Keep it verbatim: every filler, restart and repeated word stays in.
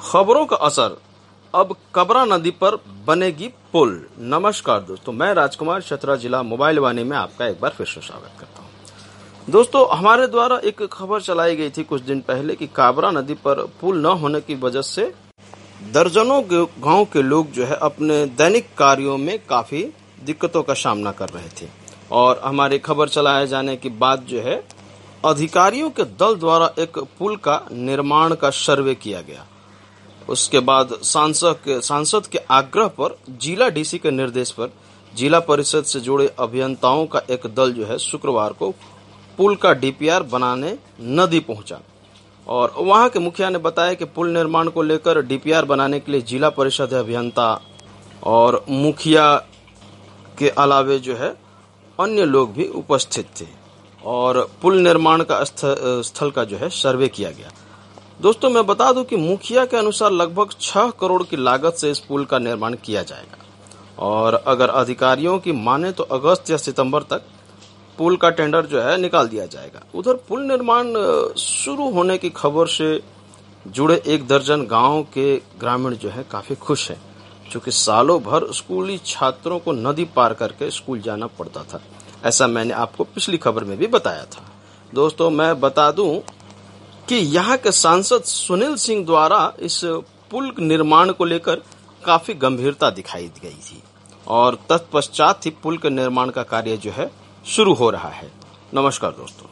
खबरों का असर, अब कबरा नदी पर बनेगी पुल। नमस्कार दोस्तों, मैं राजकुमार चतरा जिला मोबाइल वाणी में आपका एक बार फिर से स्वागत करता हूं। दोस्तों, हमारे द्वारा एक खबर चलाई गई थी कुछ दिन पहले कि काबरा नदी पर पुल न होने की वजह से दर्जनों गांव के लोग जो है अपने दैनिक कार्यों में काफी दिक्कतों का सामना कर रहे थे। और हमारी खबर चलाए जाने के बाद जो है अधिकारियों के दल द्वारा एक पुल का निर्माण का सर्वे किया गया। उसके बाद सांसद के सांसद के आग्रह पर जिला डीसी के निर्देश पर जिला परिषद से जुड़े अभियंताओं का एक दल जो है शुक्रवार को पुल का डीपीआर बनाने नदी पहुंचा। और वहां के मुखिया ने बताया कि पुल निर्माण को लेकर डीपीआर बनाने के लिए जिला परिषद अभियंता और मुखिया के अलावे जो है अन्य लोग भी उपस्थित थे और पुल निर्माण का स्थल का जो है सर्वे किया गया। दोस्तों, मैं बता दूं कि मुखिया के अनुसार लगभग छह करोड़ की लागत से इस पुल का निर्माण किया जाएगा और अगर अधिकारियों की माने तो अगस्त या सितंबर तक पुल का टेंडर जो है निकाल दिया जाएगा। उधर पुल निर्माण शुरू होने की खबर से जुड़े एक दर्जन गांव के ग्रामीण जो है काफी खुश हैं, क्योंकि सालों भर स्कूली छात्रों को नदी पार करके स्कूल जाना पड़ता था। ऐसा मैंने आपको पिछली खबर में भी बताया था। दोस्तों, मैं बता दूं कि यहाँ के सांसद सुनील सिंह द्वारा इस पुल निर्माण को लेकर काफी गंभीरता दिखाई गई थी और तत्पश्चात ही पुल के निर्माण का कार्य जो है शुरू हो रहा है। नमस्कार दोस्तों।